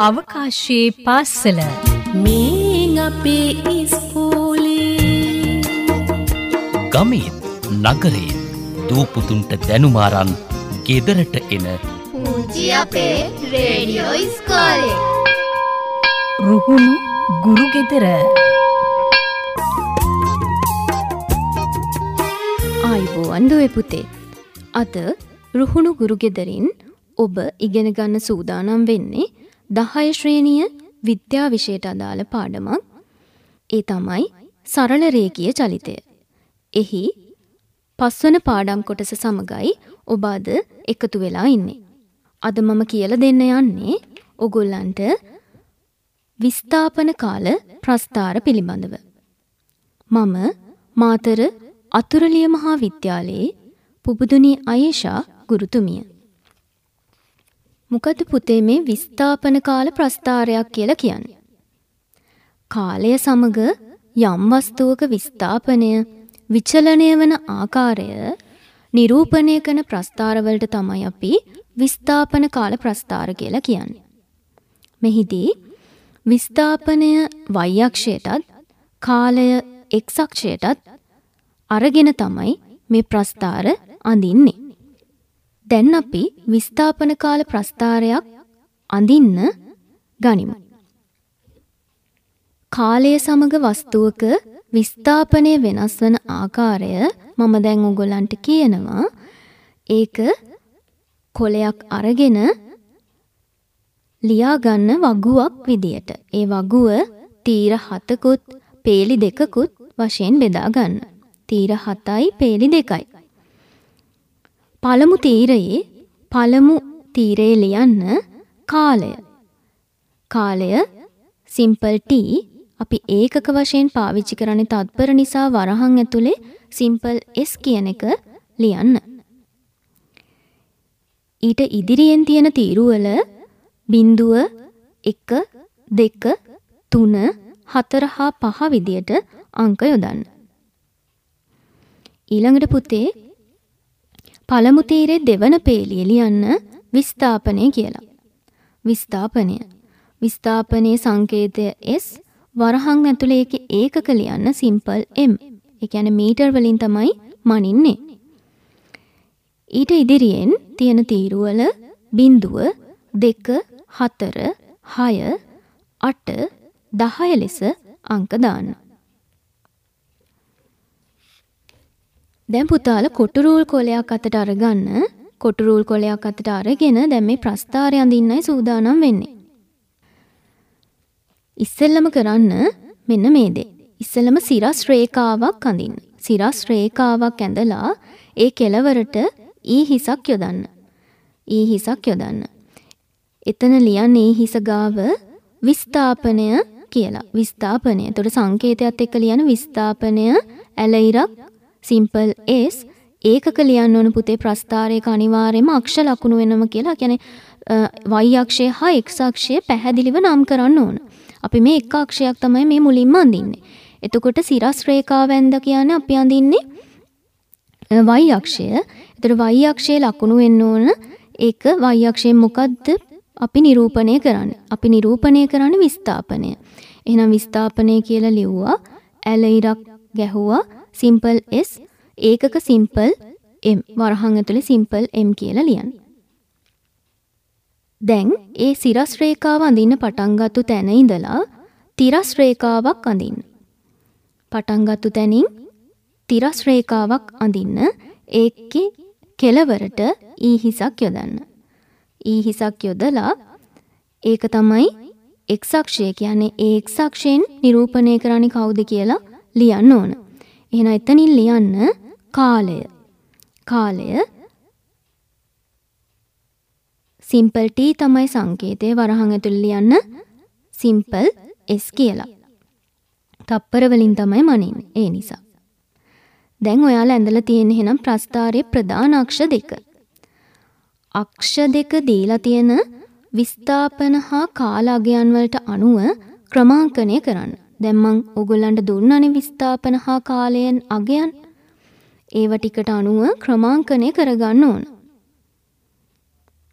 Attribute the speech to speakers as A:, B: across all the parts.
A: අවකාශයේ පාසල
B: මේ අපේ ඉස්කෝලේ
C: ගමේ නගරේ දූපුතුන්ට දැනුමාරන් ගෙදරට එන
D: පුංචි අපේ රේඩියෝ ඉස්කෝලේ
A: රුහුණු ගුරු ගෙදර
E: ආයිබෝවන් දුවේ පුතේ. අද රුහුණු ගුරු ගෙදරින් ඔබ ඉගෙන ගන්න සූදානම් වෙන්නේ 10 ශ්‍රේණිය විද්‍යා විෂයට අදාළ පාඩමක්. ඒ තමයි සරල රේඛීය චලිතය. එහි 5 වන පාඩම් කොටස සමගයි ඔබ අද එකතු වෙලා ඉන්නේ. අද මම කියලා දෙන්න යන්නේ ඔයගොල්ලන්ට විස්ථාපන කාල ප්‍රස්ථාර පිළිබඳව. මම මාතර අතුරුලිය මහා විද්‍යාලයේ පුබුදුනි අයේෂා ගුරුතුමිය. මොකද පුතේ මේ විස්ථාපන කාල ප්‍රස්ථාරයක් කියලා කියන්නේ? කාලය සමග යම් වස්තුවක විස්ථාපනය විචලනය වන ආකාරය නිරූපණය කරන ප්‍රස්ථාර වලට තමයි අපි විස්ථාපන කාල ප්‍රස්ථාර කියලා කියන්නේ. මෙහිදී විස්ථාපනය y අක්ෂයටත් කාලය x අක්ෂයටත් අරගෙන තමයි මේ ප්‍රස්ථාර අඳින්නේ. දැන් අපි විස්ථාපන කාල ප්‍රස්ථාරයක් අඳින්න ගනිමු. කාලය සමග වස්තුවක විස්ථාපනය වෙනස් වන ආකාරය මම දැන් ඔයගොල්ලන්ට කියනවා. ඒක කොලයක් අරගෙන ලියා ගන්න වගුවක් විදියට. ඒ වගුව තීර 7කුත් පේලි 2කුත් වශයෙන් බෙදා ගන්න. තීර 7යි පේලි 2යි. පළමු තීරයේ ලියන්න කාලය. කාලය සිම්පල් T අපි ඒකක වශයෙන් පාවිච්චි කරන්නේ තත්පර නිසා වරහන් ඇතුලේ සිම්පල් S කියන එක ලියන්න. ඊට ඉදිරියෙන් තියෙන තීරු වල බිංදුව 1 2 3 4 හා 5 විදියට අංක යොදන්න. ඊළඟට පුතේ පළමු තීරේ දෙවන පේලිය ලියන්න විස්ථාපනය කියලා. විස්ථාපනයේ සංකේතය S වරහන් ඇතුලේ ඒකේ ඒකක ලියන්න සිම්පල් M. ඒ කියන්නේ මීටර් වලින් තමයි මනින්නේ. ඊට ඉදිරියෙන් තියෙන තීරු වල බිංදුව 2 4 6 8 10 ලෙස අංක දාන්න. දැන් පුතාලා කොටු රූල් කොලයක් අතට අරගන්න. කොටු රූල් කොලයක් අතට අරගෙන දැන් මේ ප්‍රස්ථාරය අඳින්නයි සූදානම් වෙන්නේ. ඉස්සෙල්ලම කරන්න මෙන්න මේ දේ. ඉස්සෙල්ලම සිරස් රේඛාවක් අඳින්න. සිරස් රේඛාවක් ඇඳලා ඒ කෙළවරට හිසක් යොදන්න. එතන ලියන්නේ හිස ගාව විස්ථාපනය කියලා. විස්ථාපනය. ඒතකොට සංකේතයත් එක්ක ලියන විස්ථාපනය ඇලයිරක් සිම්පල් S ඒකක ලියන්න ඕන පුතේ ප්‍රස්ථාරයක අනිවාර්යයෙන්ම අක්ෂ ලකුණු වෙනම කියලා. කියන්නේ y අක්ෂය හා x අක්ෂය පැහැදිලිව නම් කරන්න ඕන. අපි මේ එක අක්ෂයක් තමයි මේ මුලින්ම අඳින්නේ. එතකොට සිරස් රේඛාව ඇඳ කියන්නේ අපි අඳින්නේ y අක්ෂය. ඒතර y අක්ෂයේ ලකුණු වෙන්න ඕන. ඒක y අක්ෂයෙන් මොකද්ද අපි නිරූපණය කරන්නේ? අපි නිරූපණය කරන්නේ විස්ථාපනය. එහෙනම් විස්ථාපනය කියලා ලිව්වා. ඇල ඉරක් ගැහුවා. සිම්පල් S ඒකක සිම්පල් M වරහන් ඇතුලේ සිම්පල් M කියලා ලියන්න. දැන් ඒ සිරස් රේඛාව අඳින්න පටන් ගත්ත තැන ඉඳලා තිරස් රේඛාවක් අඳින්න. පටන් ගත්ත තැනින් තිරස් රේඛාවක් අඳින්න ඒකේ කෙළවරට හිසක් යොදන්න. හිසක් යොදලා ඒක තමයි x අක්ෂය කියන්නේ ඒ x අක්ෂයෙන් නිරූපණය කරන්නේ කවුද කියලා ලියන්න ඕන. එහෙනම් එතනින් ලියන්න කාලය. සිම්පල් T තමයි සංකේතය වරහන් ඇතුළේ ලියන්න සිම්පල් S කියලා. තප්පර වලින් තමයි මනින්නේ. ඒ නිසා. දැන් ඔයාලා ඇඳලා තියෙන එහෙනම් ප්‍රස්ථාරයේ ප්‍රධාන අක්ෂ දෙක. අක්ෂ දෙක දීලා තියෙන විස්ථාපන හා කාල අගයන් වලට අනුව ක්‍රමාංකනය කරන්න. දැන් මම ඔයගොල්ලන්ට දුන්නානේ විස්ථාපන හා කාලයන් අගයන්. ඒව ටිකට අනුව ක්‍රමාංකනය කරගන්න ඕන.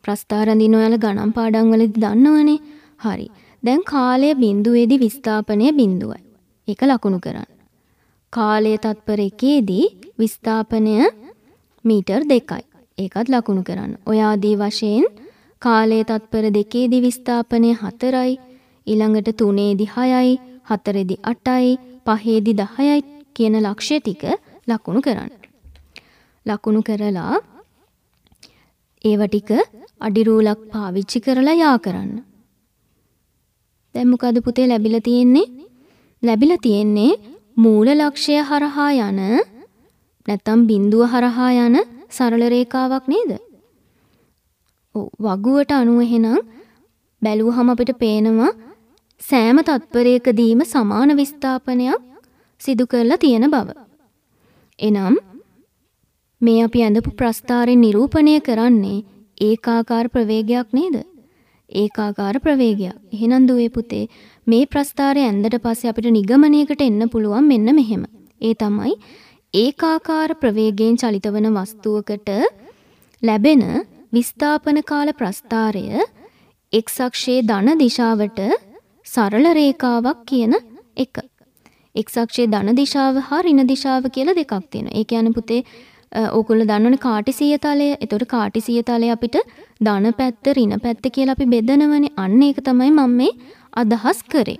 E: ප්‍රස්ථාර අඳින ඔයාලා ගණන් පාඩම් වලදී දන්නවනේ. හරි. දැන් කාලය බිඳුවේදී විස්ථාපනය බිඳුවයි. ඒක ලකුණු කරන්න. කාලය තත්පර 1ේදී විස්ථාපනය මීටර් 2යි. ඒකත් ලකුණු කරන්න. ඔය ආදී වශයෙන් කාලය තත්පර 2ේදී විස්ථාපනය 4යි. ඊළඟට 3ේදී 6යි, 4ේදී 8යි, 5ේදී 10යි කියන ලක්ෂ්‍ය ටික ලකුණු කරන්න. ලකුණු කරලා ඒව ටික අඩි රූලක් පාවිච්චි කරලා යා කරන්න. දැන් මොකද පුතේ ලැබිලා තියෙන්නේ? ලැබිලා තියෙන්නේ මූල ලක්ෂ්‍යය හරහා යන නැත්නම් බිඳුව හරහා යන සරල රේඛාවක් නේද? ඔව් වගුවට අනුව එහෙනම් බැලුවහම අපිට පේනවා සෑම තත්පරයකදීම සමාන විස්ථාපනයක් සිදු කරලා තියෙන බව. එනම් මේ අපි ඇඳපු ප්‍රස්ථාරයෙන් නිරූපණය කරන්නේ ඒකාකාර ප්‍රවේගයක් නේද? ඒකාකාර ප්‍රවේගයක්. එහෙනම් දුවේ පුතේ මේ ප්‍රස්ථාරය ඇඳට පස්සේ අපිට නිගමනයකට එන්න පුළුවන් මෙන්න මෙහෙම. ඒ තමයි ඒකාකාර ප්‍රවේගයෙන් චලිත වන වස්තුවකට ලැබෙන විස්ථාපන කාල ප්‍රස්ථාරය x අක්ෂයේ ධන දිශාවට සරල රේඛාවක් කියන එක. x අක්ෂයේ ධන දිශාව හා ඍණ දිශාව කියලා දෙකක් තියෙනවා. ඒ කියන්නේ පුතේ ඕගොල්ලෝ දන්නවනේ කාටිසීය තලය. ඒතකොට කාටිසීය තලය අපිට ධන පැත්ත ඍණ පැත්ත කියලා අපි බෙදනවනේ. අන්න ඒක තමයි මම මේ අදහස් කරේ.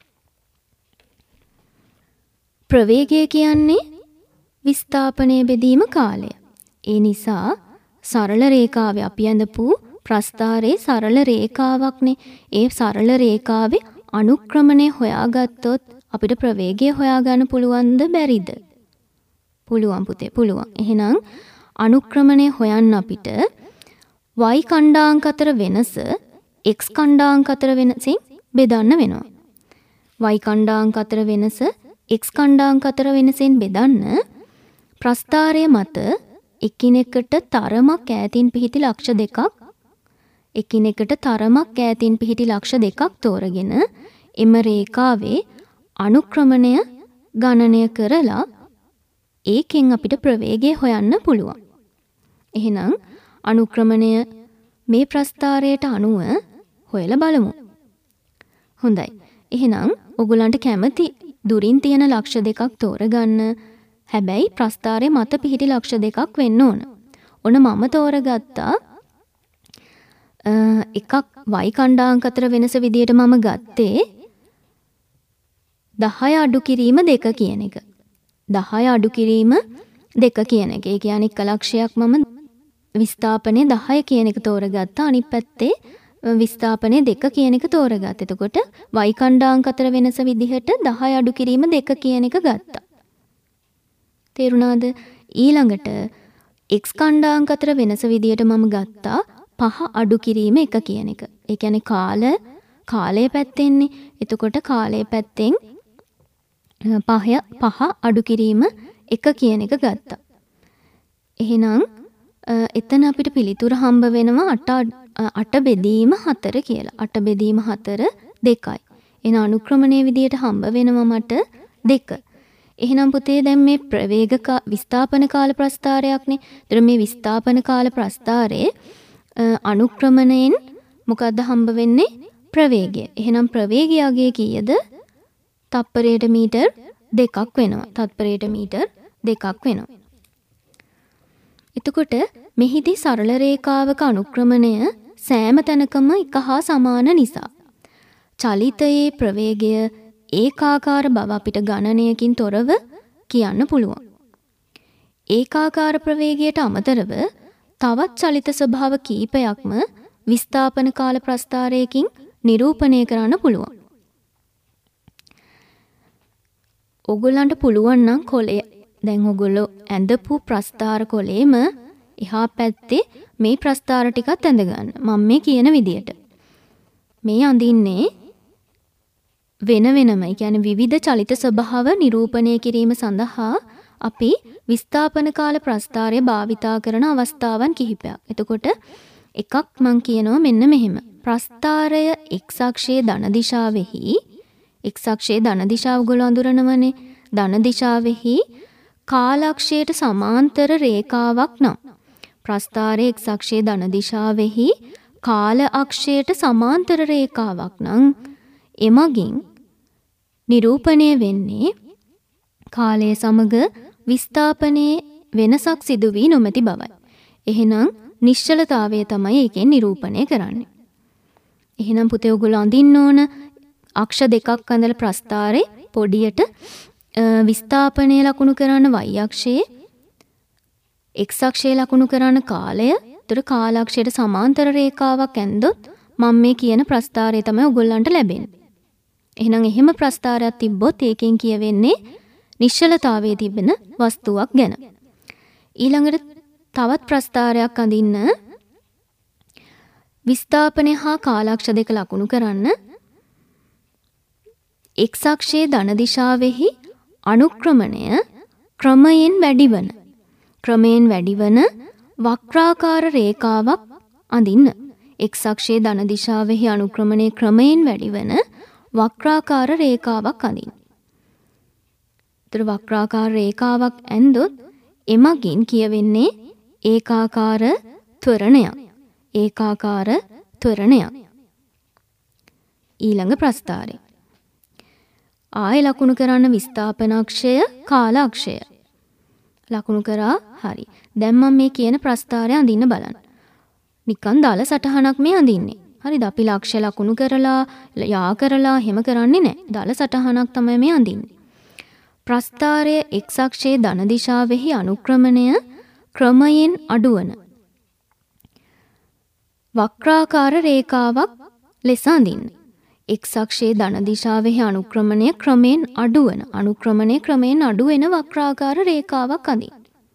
E: ප්‍රවේගය කියන්නේ විස්ථාපනයේ බෙදීම කාලය. ඒ නිසා සරල රේඛාවේ අපි අඳපු ප්‍රස්ථාරයේ සරල රේඛාවක්නේ. ඒ සරල රේඛාවේ අනුක්‍රමණය හොයාගත්තොත් අපිට ප්‍රවේගය හොයාගන්න පුළුවන්ද බැරිද? පුළුවන් පුතේ පුළුවන්. එහෙනම් අනුක්‍රමණය හොයන්න අපිට y කණ්ඩාංක අතර වෙනස x කණ්ඩාංක අතර වෙනසින් බෙදන්න වෙනවා. y කණ්ඩාංක අතර වෙනස x කණ්ඩාංක අතර වෙනසෙන් බෙදන්න ප්‍රස්ථාරය මත එකිනෙකට තරමක් ඈතින් පිහිටි ලක්ෂ දෙකක් එකිනෙකට තරමක් ඈතින් පිහිටි ලක්ෂ දෙකක් තෝරගෙන එම රේඛාවේ අනුක්‍රමණය ගණනය කරලා ඒකෙන් අපිට ප්‍රවේගය හොයන්න පුළුවන්. එහෙනම් අනුක්‍රමණය මේ ප්‍රස්ථාරයට අනුව හොයලා බලමු. හොඳයි. එහෙනම් ඔයගොල්ලන්ට කැමති දුරින් තියෙන ලක්ෂ දෙකක් තෝරගන්න. හැබැයි ප්‍රස්ථාරයේ මත පිහිටි ලක්ෂ දෙකක් වෙන්න ඕන. ඔන්න මම තෝරගත්තා එකක් y කණ්ඩාංක අතර වෙනස විදියට මම ගත්තේ 10 අඩු කිරීම 2 කියන එක. 10 අඩු කිරීම 2 කියන එක. ඒ කියන්නේ එක ලක්ෂයක් මම විස්ථාපනයේ 10 කියන එක තෝරගත්තා. අනිත් පැත්තේ විස්ථාපනයේ 2 කියන එක තෝරගත්තා. එතකොට y කණ්ඩාංක අතර වෙනස විදිහට 10 අඩු කිරීම 2 කියන එක ගත්තා. තේරුණාද? ඊළඟට x කණ්ඩාංක අතර වෙනස විදියට මම ගත්තා 5 අඩු කිරීම 1 කියන එක. ඒ කියන්නේ කාලය පැත්තෙන්නේ. එතකොට කාලය පැත්තෙන් 5 අඩු කිරීම 1 කියන එක ගත්තා. එහෙනම් එතන අපිට පිළිතුර හම්බ වෙනවා 8 බෙදීම 4 කියලා. 8 බෙදීම 4 2යි. එන අනුක්‍රමණයේ විදියට හම්බ වෙනවා මට 2. එහෙනම් පුතේ දැන් මේ ප්‍රවේග විස්ථාපන කාල ප්‍රස්ථාරයක්නේ. ඒතර මේ විස්ථාපන කාල ප්‍රස්ථාරයේ අනුක්‍රමණයෙන් මොකද්ද හම්බ වෙන්නේ? ප්‍රවේගය. එහෙනම් ප්‍රවේගයගේ කීයද? තත්පරයට මීටර් 2ක් වෙනවා. තත්පරයට මීටර් 2ක් වෙනවා. එතකොට මෙහිදී සරල රේඛාවක අනුක්‍රමණය සෑම තැනකම එක හා සමාන නිසා චලිතයේ ප්‍රවේගය ඒකාකාර බව අපිට ගණනයකින් තොරව කියන්න පුළුවන්. ඒකාකාර ප්‍රවේගයට අමතරව තවත් චලිත ස්වභාව කීපයක්ම විස්ථාපන කාල ප්‍රස්ථාරයකින් නිරූපණය කරන්න පුළුවන්. ඔගොල්ලන්ට පුළුවන් නම් කොලේ දැන් ඔගොල්ලෝ ඇඳපු ප්‍රස්ථාර කොලේම එහා පැත්තේ මේ ප්‍රස්ථාර ටිකත් ඇඳ ගන්න. මම මේ කියන විදියට. මේ අඳින්නේ වෙන වෙනම, ඒ කියන්නේ විවිධ චලිත ස්වභාව නිරූපණය කිරීම සඳහා අපි විස්ථාපන කාල ප්‍රස්ථාරය භාවිතා කරන අවස්ථාවන් කිහිපයක්. එතකොට එකක් මම කියනවා මෙන්න මෙහෙම. ප්‍රස්ථාරය x අක්ෂයේ ධන දිශාවෙහි x අක්ෂයේ ධන දිශාව ගොල්ලෝ අඳුරනවනේ. ධන දිශාවෙහි කාලක්ෂයට සමාන්තර රේඛාවක් නම් ප්‍රස්ථාරයේ x අක්ෂයේ ධන දිශාවෙහි කාල අක්ෂයට සමාන්තර රේඛාවක් නම් එමගින් නිරූපණය වෙන්නේ කාලය සමග විස්ථාපනයේ වෙනසක් සිදු වී නොමැති බවයි. එහෙනම් නිශ්චලතාවය තමයි ඒකෙන් නිරූපණය කරන්නේ. එහෙනම් පුතේ ඔයගොල්ලෝ අඳින්න ඕන අක්ෂ දෙකක් අඳලා ප්‍රස්ථාරේ පොඩියට විස්ථාපනය ලකුණු කරන y අක්ෂයේ x අක්ෂයේ ලකුණු කරන කාලය. ඒතර කාලාක්ෂයට සමාන්තර රේඛාවක් ඇන්දොත් මම මේ කියන ප්‍රස්ථාරය තමයි ඔයගොල්ලන්ට ලැබෙන්නේ. එහෙනම් එහෙම ප්‍රස්ථාරයක් තිබ්බොත් ඒකෙන් කියවෙන්නේ නිශ්චලතාවයේ තිබෙන වස්තුවක් ගැන. ඊළඟට තවත් ප්‍රස්ථාරයක් අඳින්න විස්ථාපනය හා කාලාක්ෂ දෙක ලකුණු කරන්න x අක්ෂයේ ධන දිශාවෙහි අනුක්‍රමණය ක්‍රමයෙන් වැඩිවන වක්‍රාකාර රේඛාවක් අඳින්න. x අක්ෂයේ ධන දිශාවෙහි අනුක්‍රමණය ක්‍රමයෙන් වැඩිවන වක්‍රාකාර රේඛාවක් අඳින්න. ඒතර වක්‍රාකාර රේඛාවක් ඇන්දොත් එමගින් කියවෙන්නේ ඒකාකාර ත්වරණයක්. ඊළඟ ප්‍රස්ථාරය. ආය ලකුණු කරන්න විස්ථාපනාක්ෂය කාලාක්ෂය. ලකුණු කරා හරි. දැන් මම මේ කියන ප්‍රස්ථාරය අඳින්න බලන්න. නිකන් දාල සටහනක් මේ අඳින්නේ. හරිද? අපි ලක්ෂ්‍ය ලකුණු කරලා යා කරලා එහෙම කරන්නේ නැහැ. දාල සටහනක් තමයි මේ අඳින්නේ. ප්‍රස්ථාරය x අක්ෂයේ ධන දිශාවෙහි අනුක්‍රමණය ක්‍රමයෙන් අඩුවන වක්‍රාකාර රේඛාවක් ලෙස අඳින්න. x අක්ෂයේ ධන දිශාවෙහි අනුක්‍රමණය ක්‍රමයෙන් අඩුවෙන වක්‍රාකාර රේඛාවක් අඳින්න.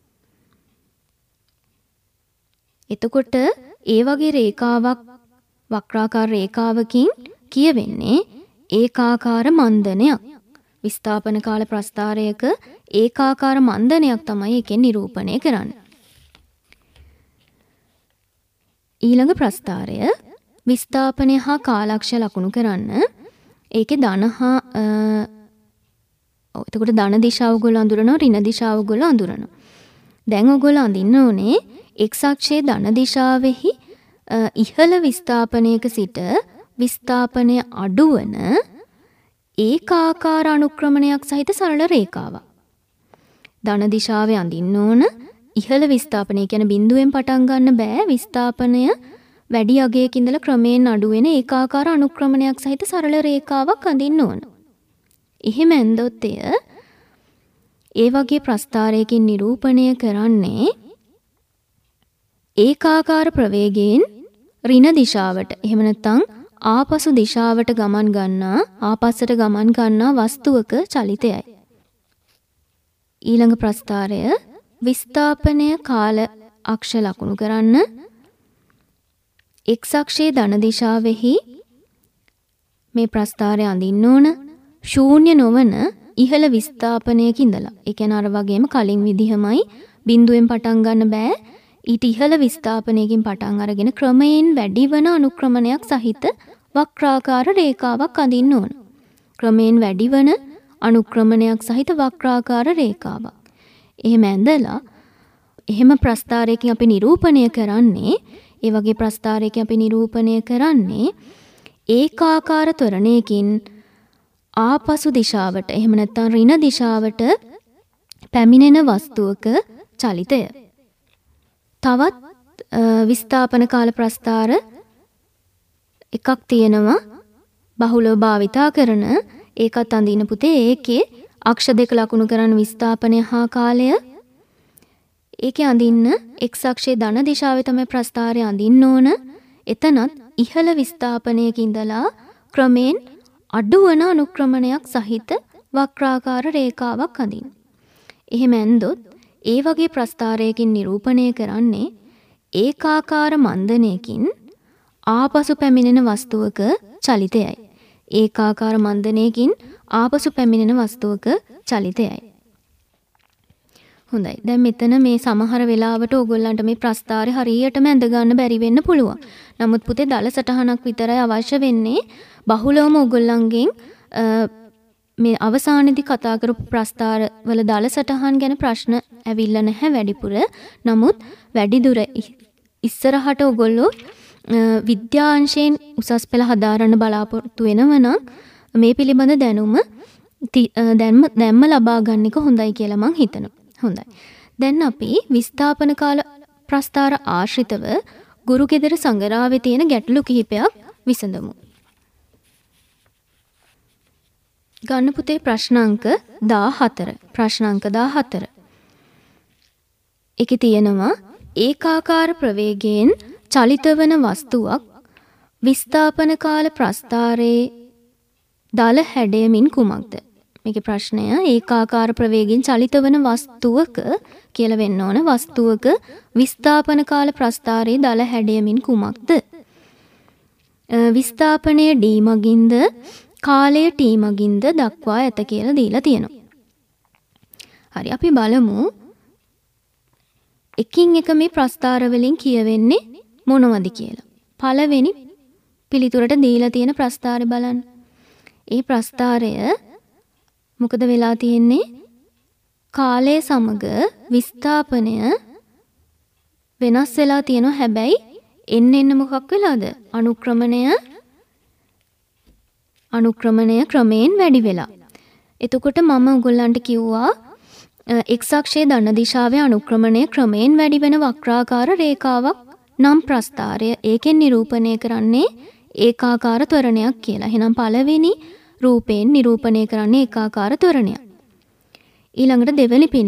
E: එතකොට ඒ වගේ රේඛාවක් වක්‍රාකාර රේඛාවකින් කියවෙන්නේ ඒකාකාර මන්දනයක්. විස්ථාපන කාල ප්‍රස්ථාරයක ඒකාකාර මන්දනයක් තමයි එකෙන් නිරූපණය කරන්නේ. ඊළඟ ප්‍රස්ථාරය විස්ථාපනය හා කාලාක්ෂ ලකුණු කරන්න. ඒකේ ධන හා එතකොට ධන දිශාව ඔයගොල්ලෝ අඳුරනවා, ඍණ දිශාව ඔයගොල්ලෝ අඳුරනවා. දැන් ඔයගොල්ලෝ අඳින්න ඕනේ x අක්ෂයේ ධන දිශාවෙහි ඉහළ විස්ථාපනයක සිට විස්ථාපනය අඩුවන ඒකාකාර අනුක්‍රමණයක් සහිත සරල රේඛාවක්. ධන දිශාවේ අඳින්න ඕන ඉහළ විස්ථාපනය කියන්නේ බිඳුවෙන් පටන් ගන්න බෑ. විස්ථාපනය වැඩි අගයක ඉඳලා ක්‍රමයෙන් අඩු වෙන ඒකාකාර අනුක්‍රමණයක් සහිත සරල රේඛාවක් අඳින්න ඕන. එහෙම ඇන්දොත් ඒ වගේ ප්‍රස්ථාරයකින් නිරූපණය කරන්නේ ඒකාකාර ප්‍රවේගයෙන් ඍණ දිශාවට එහෙම නැත්නම් ආපසු දිශාවට ආපස්සට ගමන් ගන්නා වස්තුවක චලිතයයි. ඊළඟ ප්‍රස්ථාරය විස්ථාපනය කාල අක්ෂ ලකුණු කරන්න. x අක්ෂයේ ධන දිශාවෙහි මේ ප්‍රස්ථාරය අඳින්න ඕන ශූන්‍ය නොවන ඉහළ විස්ථාපනයක ඉඳලා. ඒ කියන්නේ අර වගේම කලින් විදිහමයි බිඳුවෙන් පටන් ගන්න බෑ. ඊට ඉහළ විස්ථාපනයකින් පටන් අරගෙන ක්‍රමයෙන් වැඩිවන අනුක්‍රමණයක් සහිත වක්‍රාකාර රේඛාවක් අඳින්න ඕන. ක්‍රමයෙන් වැඩිවන අනුක්‍රමණයක් සහිත වක්‍රාකාර රේඛාවක්. එහෙම ඇඳලා එහෙම ප්‍රස්ථාරයකින් අපි නිරූපණය කරන්නේ ඒ වගේ ප්‍රස්ථාරයකින් අපි නිරූපණය කරන්නේ ඒකාකාර ත්වරණයකින් ආපසු දිශාවට එහෙම නැත්නම් ඍණ දිශාවට පැමිණෙන වස්තුවක චලිතය. තවත් විස්ථාපන කාල ප්‍රස්ථාර එකක් තියෙනවා බහුලව භාවිතා කරන. ඒකත් අඳින්න පුතේ. ඒකේ අක්ෂ දෙක ලකුණු කරන විස්ථාපනය හා කාලය. ඒකේ අඳින්න x අක්ෂයේ ධන දිශාවේ තමයි ප්‍රස්ථාරය අඳින්න ඕන. එතනත් ඉහළ විස්ථාපනයක ඉඳලා ක්‍රමයෙන් අඩුවන අනුක්‍රමණයක් සහිත වක්‍රාකාර රේඛාවක් අඳින්න. එහෙම ඇන්දොත් ඒ වගේ ප්‍රස්ථාරයකින් නිරූපණය කරන්නේ ඒකාකාර මන්දනයකින් ආපසු පැමිණෙන වස්තුවක චලිතයයි. ඒකාකාර මන්දනයකින් ආපසු පැමිණෙන වස්තුවක චලිතයයි. හොඳයි. දැන් මෙතන මේ සමහර වෙලාවට ඕගොල්ලන්ට මේ ප්‍රස්ථාරය හරියටම ඇඳ ගන්න බැරි වෙන්න පුළුවන්. නමුත් පුතේ දල සටහනක් විතරයි අවශ්‍ය වෙන්නේ. බහුලවම ඕගොල්ලන්ගෙන් මේ අවසානයේදී කතා කරපු ප්‍රස්ථාර වල දල සටහන් ගැන ප්‍රශ්න ඇවිල්ලා නැහැ වැඩිපුර. නමුත් වැඩි දුර ඉස්සරහට ඕගොල්ලෝ විද්‍යාංශයෙන් උසස් පෙළ හදාරන්න බලාපොරොත්තු වෙනවා නම් මේ පිළිබඳ දැනුම දැම්ම ලබා ගන්න එක හොඳයි කියලා මං හිතනවා. හොඳයි. දැන් අපි විස්ථාපන කාල ප්‍රස්ථාර ආශ්‍රිතව ගුරු ගෙදර සංගරාවේ තියෙන ගැටලු කිහිපයක් විසඳමු. ගන්න පුතේ ප්‍රශ්නාංක 14. ප්‍රශ්නාංක 14. ඒකේ තියෙනවා ඒකාකාර ප්‍රවේගයෙන් චලිත වන වස්තුවක් විස්ථාපන කාල ප්‍රස්ථාරයේ දල හැඩයමින් කුමක්ද? මේකේ ප්‍රශ්නය ඒකාකාර ප්‍රවේගයෙන් චලිත වන වස්තුවක කියලා වෙන්න ඕන. වස්තුවක විස්ථාපන කාල ප්‍රස්ථාරයේ දල හැඩයමින් කුමක්ද? විස්ථාපනය D මගින්ද කාලය T මගින්ද දක්වා ඇත කියලා දීලා තියෙනවා. හරි අපි බලමු එකින් එක මේ ප්‍රස්ථාර වලින් කියවෙන්නේ මොනවද කියලා. පළවෙනි පිළිතුරට දීලා තියෙන ප්‍රස්ථාරය බලන්න. ඒ ප්‍රස්ථාරය මොකද වෙලා තියෙන්නේ? කාලය සමග විස්ථාපනය වෙනස් වෙලා තියෙනවා. හැබැයි එන්න මොකක් වෙලාද? අනුක්‍රමණය ක්‍රමයෙන් වැඩි වෙලා. එතකොට මම ඔයගොල්ලන්ට කිව්වා x අක්ෂයේ ධන දිශාවේ අනුක්‍රමණය ක්‍රමයෙන් වැඩි වෙන වක්‍රාකාර රේඛාවක් නම් ප්‍රස්ථාරය ඒකෙන් නිරූපණය කරන්නේ ඒකාකාර ත්වරණයක් කියලා. එහෙනම් පළවෙනි රූපයෙන් නිරූපණය කරන්නේ ඒකාකාර ත්වරණයක්. ඊළඟට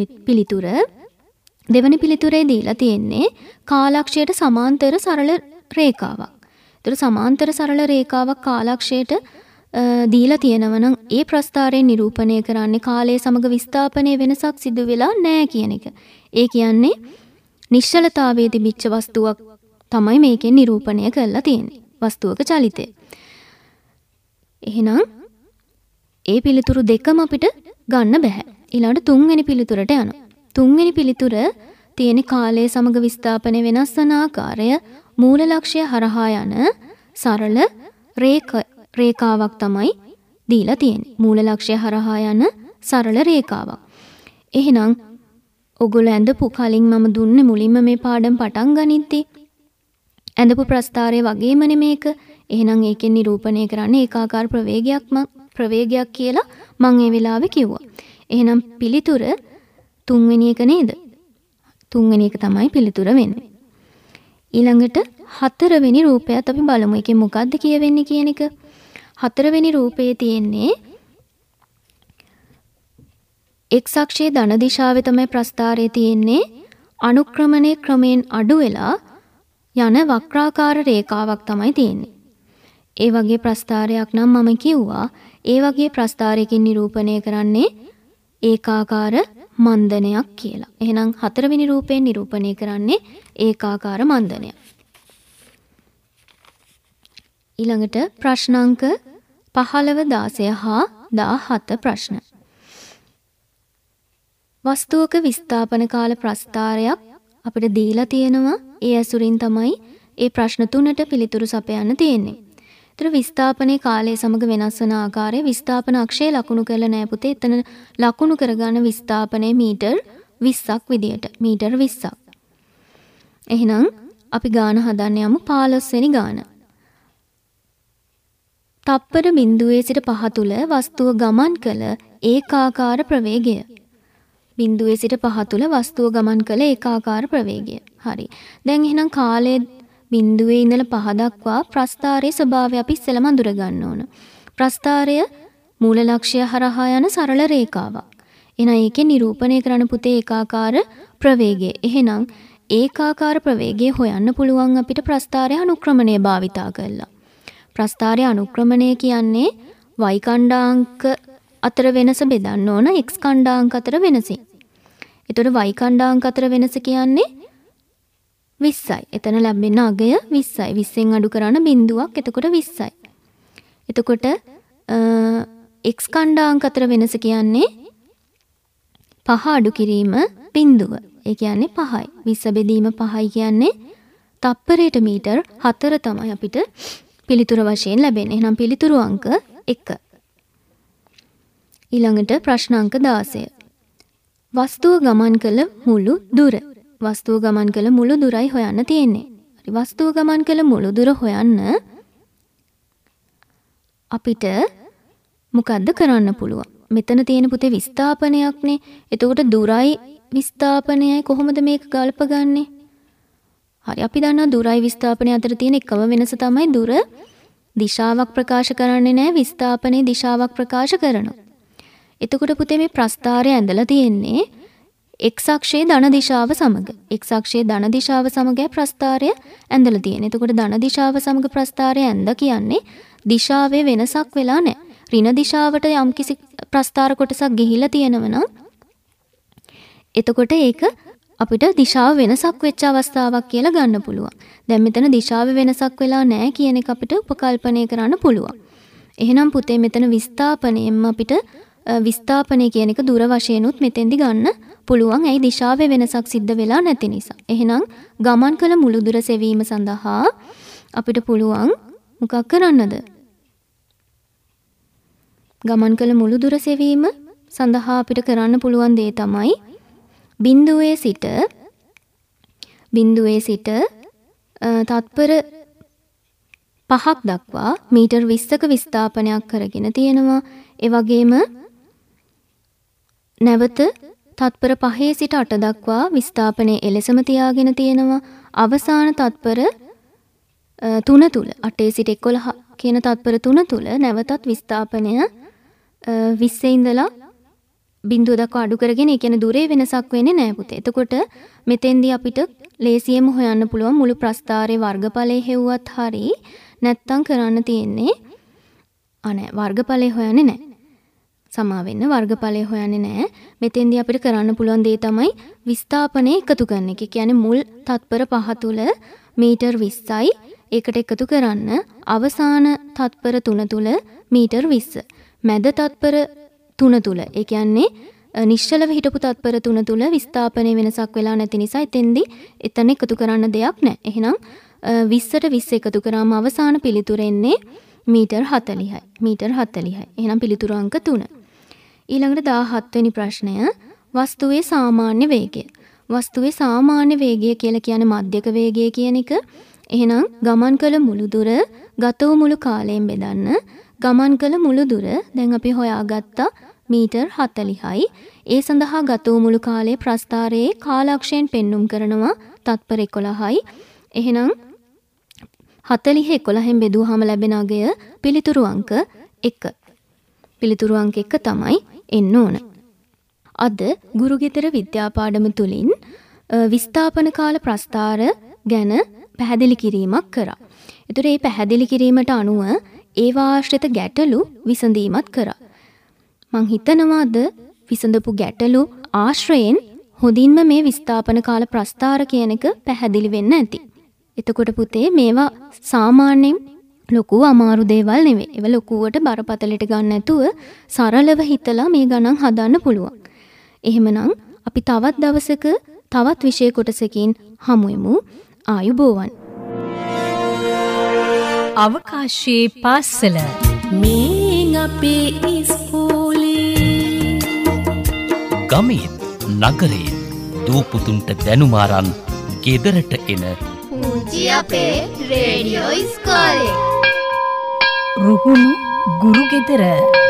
E: දෙවැනි පිළිතුරේ දීලා තියෙන්නේ කාලක්ෂයට සමාන්තර සරල රේඛාවක්. ඒතර සමාන්තර සරල රේඛාවක් කාලක්ෂයට දීලා තියෙනවා නම් ඒ ප්‍රස්ථාරයෙන් නිරූපණය කරන්නේ කාලය සමග විස්ථාපනයේ වෙනසක් සිදු වෙලා නැහැ කියන එක. ඒ කියන්නේ නිශ්චලතාවයේ තිබිච්ච වස්තුවක් තමයි මේකෙන් නිරූපණය කරලා තියෙන්නේ. වස්තුවක චලිතය. එහෙනම් ඒ පිළිතුරු දෙකම අපිට ගන්න බෑ. ඊළඟට තුන්වෙනි පිළිතුරට යනවා. තුන්වෙනි පිළිතුර තියෙන කාලය සමග විස්ථාපනය වෙනස් වන ආකාරය මූල ලක්ෂ්‍ය හරහා යන සරල රේඛාවක් තමයි දීලා තියෙන්නේ. මූල ලක්ෂ්‍ය හරහා යන සරල රේඛාවක්. එහෙනම් ඔගොල්ලෝ ඇඳපු කලින් මම දුන්නේ මුලින්ම මේ පාඩම් පටන් ගනිද්දී ඇඳපු ප්‍රස්ථාරය වගේමනේ මේක. එහෙනම් ඒකෙන් නිරූපණය කරන්නේ ඒකාකාර ප්‍රවේගයක් කියලා මම ඒ වෙලාවේ කිව්වා. එහෙනම් පිළිතුර තුන්වෙනි එක නේද? තුන්වෙනි එක තමයි පිළිතුර වෙන්නේ. ඊළඟට හතරවෙනි රූපයත් අපි බලමු. ඒකේ මොකද්ද කියවෙන්නේ කියන එක. හතරවෙනි රූපයේ තියෙන්නේ x අක්ෂයේ ධන දිශාවේ තමයි ප්‍රස්ථාරයේ තියෙන්නේ. අනුක්‍රමණය ක්‍රමයෙන් අඩු වෙලා යන වක්‍රාකාර රේඛාවක් තමයි තියෙන්නේ. ඒ වගේ ප්‍රස්ථාරයක් නම් මම කිව්වා ඒ වගේ ප්‍රස්ථාරයකින් නිරූපණය කරන්නේ ඒකාකාර මන්දනයක් කියලා. එහෙනම් හතරවෙනි රූපයෙන් නිරූපණය කරන්නේ ඒකාකාර මන්දනයක්. ඊළඟට ප්‍රශ්නාංක 15, 16 හා 17 ප්‍රශ්න. වස්තුවක විස්ථාපන කාල ප්‍රස්ථාරයක් අපිට දීලා තියෙනවා. ඒ ඇසුරින් තමයි ඒ ප්‍රශ්න තුනට පිළිතුරු සපයන්න තියෙන්නේ. ඒතර විස්ථාපනයේ කාලය සමග වෙනස් වන ආකාරය විස්ථාපන අක්ෂය ලකුණු කරලා නැහැ පුතේ. එතන ලකුණු කරගන්න විස්ථාපනයේ මීටර් 20ක් විදියට. මීටර් 20ක්. එහෙනම් අපි ගාන හදන්න යමු 15 වෙනි ගාන. තප්පර බිඳුවේ සිට 5 තුල වස්තුව ගමන් කළ ඒකාකාර ප්‍රවේගය. බිඳුවේ සිට 5 තුල වස්තුව ගමන් කළ ඒකාකාර ප්‍රවේගය. හරි. දැන් එහෙනම් කාලයේ බිඳුවේ ඉඳලා 5 දක්වා ප්‍රස්ථාරයේ ස්වභාවය අපි ඉස්සෙල්ලාම අඳුර ගන්න ඕන. ප්‍රස්ථාරය මූල ලක්ෂ්‍ය හරහා යන සරල රේඛාවක්. එහෙනම් ඒකේ නිරූපණය කරන පුතේ ඒකාකාර ප්‍රවේගය. එහෙනම් ඒකාකාර ප්‍රවේගය හොයන්න පුළුවන් අපිට ප්‍රස්ථාරය අනුක්‍රමණය භාවිතා කරලා. ප්‍රස්ථාරය අනුක්‍රමණය කියන්නේ y ඛණ්ඩාංක අතර වෙනස බෙදන්න ඕන x ඛණ්ඩාංක අතර වෙනසින්. එතකොට y ඛණ්ඩාංක අතර වෙනස කියන්නේ 20යි. එතන ලැබෙන අගය 20යි. 20න් අඩු කරන බිඳුවක්. එතකොට 20යි. එතකොට x ඛණ්ඩාංක අතර වෙනස කියන්නේ 5 අඩු කිරීම බිඳුව. ඒ කියන්නේ 5යි. 20 බෙදීම 5යි කියන්නේ තප්පරයට මීටර් 4 තමයි අපිට පිළිතුර වශයෙන් ලැබෙන්නේ. එහෙනම් පිළිතුරු අංක 1. ඊළඟට ප්‍රශ්න අංක 16. වස්තුව ගමන් කළ මුළු දුර. වස්තුව ගමන් කළ මුළු දුරයි හොයන්න තියෙන්නේ. හරි වස්තුව ගමන් කළ මුළු දුර හොයන්න අපිට මොකද්ද කරන්න පුළුවන්? මෙතන තියෙන පුතේ විස්ථාපනයක්නේ. එතකොට දුරයි විස්ථාපනයයි කොහොමද මේක ගල්පගන්නේ? හරි අපි දන්නවා දුරයි විස්ථාපනය අතර තියෙන එකම වෙනස තමයි දුර දිශාවක් ප්‍රකාශ කරන්නේ නැහැ, විස්ථාපනයේ දිශාවක් ප්‍රකාශ කරනවා. එතකොට පුතේ මේ ප්‍රස්ථාරය ඇඳලා තියෙන්නේ x අක්ෂයේ ධන දිශාව සමග. x අක්ෂයේ ධන දිශාව සමගයි ප්‍රස්ථාරය ඇඳලා තියෙන්නේ. එතකොට ධන දිශාව සමග ප්‍රස්ථාරය ඇඳ කියන්නේ දිශාවේ වෙනසක් වෙලා නැහැ. ඍණ දිශාවට යම්කිසි ප්‍රස්ථාර කොටසක් ගිහිලා තියෙනවා නම් එතකොට ඒක අපිට දිශාව වෙනසක් වෙච්ච අවස්ථාවක් කියලා ගන්න පුළුවන්. දැන් මෙතන දිශාවේ වෙනසක් වෙලා නැහැ කියන එක අපිට උපකල්පනය කරන්න පුළුවන්. එහෙනම් පුතේ මෙතන විස්ථාපනයෙන්ම අපිට විස්ථාපනය කියන එක දුර වශයෙන්ුත් මෙතෙන්දි ගන්න පුළුවන්. ඇයි දිශාවේ වෙනසක් සිද්ධ වෙලා නැති නිසා. එහෙනම් ගමන් කළ මුළු දුර සෙවීම සඳහා අපිට පුළුවන් මොකක් කරන්නද? ගමන් කළ මුළු දුර සෙවීම සඳහා අපිට කරන්න පුළුවන් දේ තමයි බිඳුවේ සිට තත්පර 5ක් දක්වා මීටර් 20ක විස්ථාපනයක් කරගෙන තියෙනවා. ඒ වගේම නැවත තත්පර 5 සිට 8 දක්වා විස්ථාපනයේ එලෙසම තියාගෙන තියෙනවා. අවසාන තත්පර 3 තුල 8 සිට 11 කියන තත්පර 3 තුල නැවතත් විස්ථාපනය 20 ඉඳලා බිඳුව දක්වා අඩු කරගෙන ඒ කියන්නේ දුරේ වෙනසක් වෙන්නේ නැහැ පුතේ. එතකොට මෙතෙන්දී අපිට ලේසියෙන්ම හොයන්න පුළුවන් මුළු ප්‍රස්ථාරයේ වර්ගඵලය හෙව්වත් හරි නැත්තම් කරන්න තියෙන්නේ නෑ වර්ගඵලය හොයන්නේ නැහැ. සමා වෙන්න වර්ගඵලය හොයන්නේ නැහැ. මෙතෙන්දී අපිට කරන්න පුළුවන් දේ තමයි විස්ථාපනය එකතු කරන එක. කියන්නේ මුල් තත්පර 5 තුල මීටර් 20යි ඒකට එකතු කරන්න අවසාන තත්පර 3 තුල මීටර් 20. මැද තත්පර 3 තුල ඒ කියන්නේ නිශ්චලව හිටපු තත්පර 3 තුල විස්ථාපනයේ වෙනසක් වෙලා නැති නිසා එතන එකතු කරන්න දෙයක් නැහැ. එහෙනම් 20ට 20 එකතු කරාම අවසාන පිළිතුර එන්නේ මීටර් 40යි. මීටර් 40යි. එහෙනම් පිළිතුර අංක 3. ඊළඟට 17 වෙනි ප්‍රශ්නය වස්තුවේ සාමාන්‍ය වේගය. වස්තුවේ සාමාන්‍ය වේගය කියලා කියන්නේ මධ්‍යක වේගය කියන එක. එහෙනම් ගමන් කළ මුළු දුර ගත වූ මුළු කාලයෙන් බෙදන්න. ගමන් කළ මුළු දුර දැන් අපි හොයාගත්තා මීටර් 40යි. ඒ සඳහා ගත වූ මුළු කාලයේ ප්‍රස්ථාරයේ කාලක්ෂයෙන් පෙන්눔 කරනවා තත්පර 11යි. එහෙනම් 40 11න් බෙදුවාම ලැබෙන අගය පිළිතුරු අංක 1. පිළිතුරු අංක 1 තමයි එන්න ඕන. අද ගුරුගෙදර විද්‍යාපාඩම තුලින් විස්ථාපන කාල ප්‍රස්ථාර ගැන පැහැදිලි කිරීමක් කරා. ඒතර මේ පැහැදිලි කිරීමට අනුව ඒවා ආශ්‍රිත ගැටලු විසඳීමත් කරා. මං හිතනවා අද විසඳපු ගැටලු ආශ්‍රයෙන් හොඳින්ම මේ විස්ථාපන කාල ප්‍රස්ථාර කියන එක පැහැදිලි වෙන්න ඇති. එතකොට පුතේ මේවා සාමාන්‍යයෙන් ලොකු අමාරු දේවල් නෙවෙයි. ඒවා ලොකුවට බරපතලට ගන්න නැතුව සරලව හිතලා මේ ගණන් හදන්න පුළුවන්. එහෙමනම් අපි තවත් දවසක තවත් විෂය කොටසකින් හමු වෙමු. ආයුබෝවන්.
A: අවකාශයේ පාසල
B: මේ අපේ ඉස්කෝලේ
C: ගමේ නගරේ දූපුතුන්ට දැනුමාරන් ගෙදරට එන
D: පුංචි අපේ රේඩියෝ ඉස්කෝලේ.
A: රුහුණු ගුරුගෙදර